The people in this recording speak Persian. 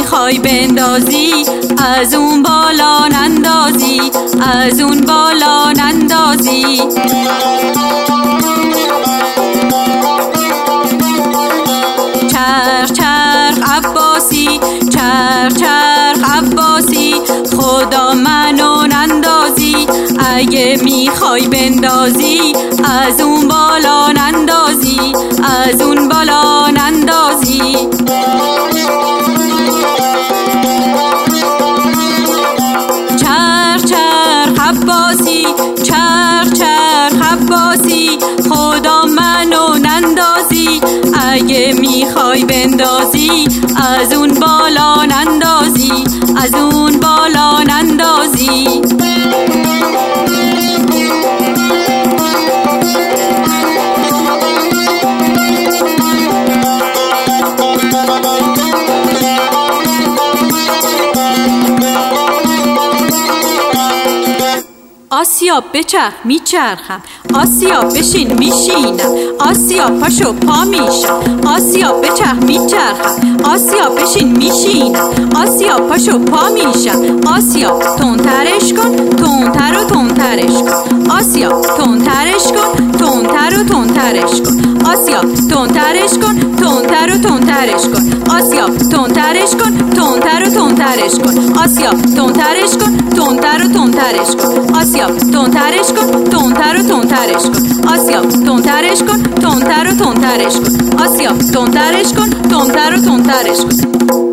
میخوای بندازی از اون بالا نندازی، از اون بالا نندازی. چرخ چرخ عباسی، چرخ چرخ عباسی، خدا منو نندازی. اگه میخوای بندازی از اون بالا نندازی، از اون بالا نندازی. چرخ چرخ عباسی، چرخ چرخ عباسی، خدا منو نندازی. اگه میخوای بندازی از اون بالا نندازی، از اون بالا نندازی. آسیا بچرخ میچرخم، آسیا بشین میشینم، آسیا پاشو پا میشم. آسیا بچرخ میچرخم، آسیا بشین میشینم، آسیا پاشو پا میشم. آسیا تندترش کن، تندتر و تندترش کن. آسیا تندترش کن، تندتر و تندترش کن. آسیا تندترش کن، تندتر و تندترش کن. آسیا تندترش کن، تندتر و تندترش کن. آسیا تندترش کن، تندتر و تندترش کن. آسیا تندترش کن، تندتر و تندترش کن. آسیا تندترش کن، تندتر و تندترش کن. آسیا تندترش کن، تندتر و تندترش کن.